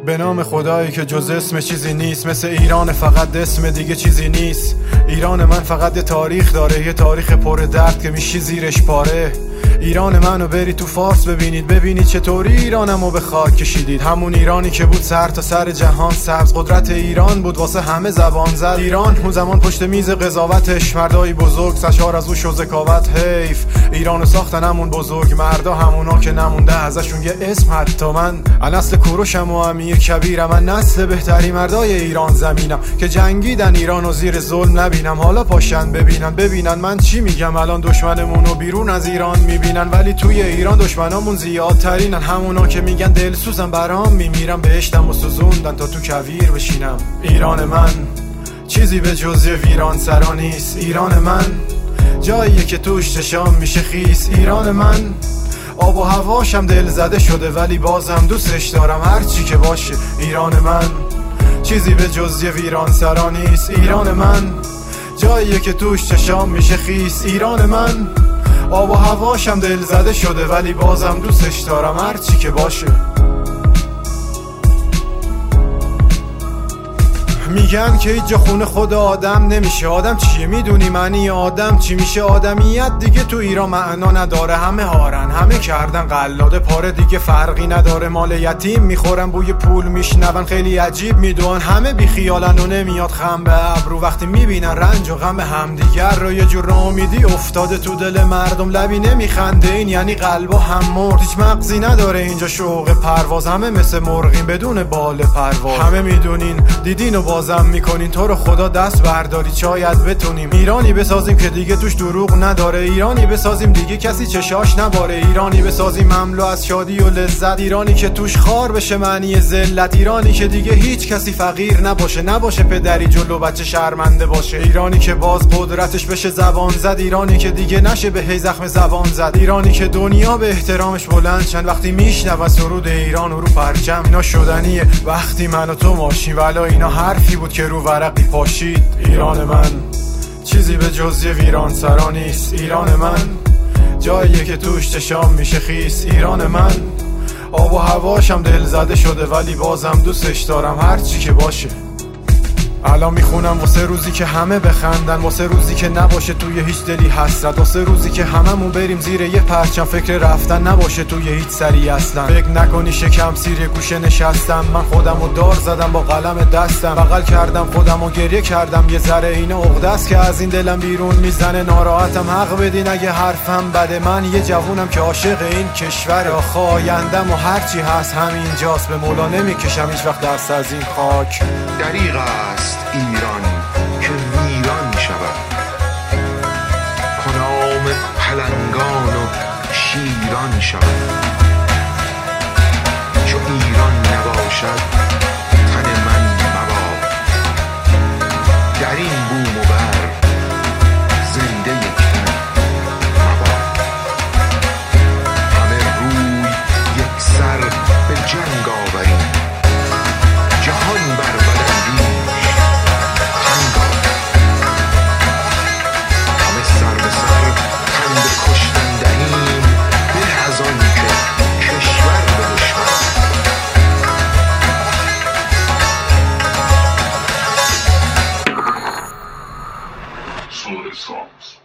به نام خدایی که جز اسم چیزی نیست، مثل ایران فقط اسم دیگه چیزی نیست. ایران من فقط یه تاریخ داره، یه تاریخ پر درد که میشی زیرش پاره. ایران منو بری تو فارس ببینید چطوری ایرانمو به خاک کشیدید. همون ایرانی که بود سر تا سر جهان سبز، قدرت ایران بود واسه همه زبان زد. ایران اون زمان پشت میز قضاوتش مردای بزرگ سشار از او شو ذکاوت. حیف ایرانو ساختن همون بزرگ مردا، همونا که نمونده ازشون یه اسم. حتی من نسل کوروشم و امیر کبیرم، من نسل بهتری مردای ایران زمینم که جنگیدن ایرانو زیر ظلم نبینم. حالا پاشن ببینن من چی میگم. الان دشمنمونو بیرون از ایران میبینن، ولی توی ایران دشمنامون زیادترینن. همونا که میگن دلسوزم برام میمیرم، بهشتم و سوزوندن تا تو کویر بشینم. ایران من چیزی به جز ویران سرا نیست. ایران من جاییه که توش چشام میشه خیس. ایران من آب و هواشم دل زده شده، ولی بازم دوستش دارم هرچی که باشه. ایران من چیزی به جز ویران سرا نیست. ایران من جاییه که توش چشام میشه خیس. ایران من آب و هواشم دل زده شده، ولی بازم دوستش دارم هرچی که باشه. میگن که هیچ جا خونه خود آدم نمیشه. آدم چیه؟ میدونی معنی آدم چی میشه؟ آدمیت دیگه تو ایران معنا نداره. همه هارن، همه کردن قلاده پاره، دیگه فرقی نداره. مال یتیم میخورن، بوی پول میشنون، خیلی عجیب میدونن. همه بی خیالن و نمیاد خم به ابرو وقتی میبینن رنج و غم همدیگر رو. یه جور ناامیدی افتاده تو دل مردم، لبی نمیخنده این یعنی قلبا هم مرد. هیچ مغزی نداره اینجا شوق پرواز، همه مثل مرغین بدون بال پرواز. همه میدونین دیدین و بازم میکنین، تو رو خدا دست برداری شاید بتونیم ایرانی بسازیم که دیگه توش دروغ نداره. ایرانی بسازیم دیگه کسی چشاش نباره. ایرانی بسازیم مملو از شادی و لذت. ایرانی که توش خار بشه معنی ذلت. ایرانی که دیگه هیچ کسی فقیر نباشه پدری جلو بچه شرمنده باشه. ایرانی که باز قدرتش بشه زبان زد. ایرانی که دیگه نشه به هی زخم زبان زد. ایرانی که دنیا به احترامش بلند چند وقتی میشنون سرود ایران و رو پرچم. اینا شدنیه وقتی من و تو ماشیم، ولی اینا حرفی بود که رو ورقی پاشید. ایران من چیزی به جز ویران سرا نیست. ایران من جاییه که توش چشام میشه خیس. ایران من آب و هواشم دل زده شده، ولی بازم دوستش دارم هرچی که باشه. الان میخونم واسه روزی که همه بخندن، واسه روزی که نباشه توی هیچ دلی حسرت، واسه روزی که هممون بریم زیر یه پرچم، فکر رفتن نباشه توی هیچ سری اصلا. فکر نکنی شکم سیر گوشه نشستم، من خودمو دار زدم با قلم دستم، بغل کردم خودمو گریه کردم. یه ذره این عقده است که از این دلم بیرون میزنه، ناراحتم حق بدین اگه حرفم بده. من یه جوونم که عاشق این کشور، آخه آیندم و هرچی هست همینجاست. به مولا نمیکشم هیچ وقت دست از این خاک. دریغ است ایران که ویران شود، کنام پلنگان و شیران شود. چو ایران نباشد تن من مباد، در این بوم و بر زنده یک تن مباد. همه روی یک سر به جنگ آوریم، جهان بر بدندیش تنگ آوریم. همه سر به سر تن به کشتن دهیم، به از آن که کشور به دشمن. Solar songs.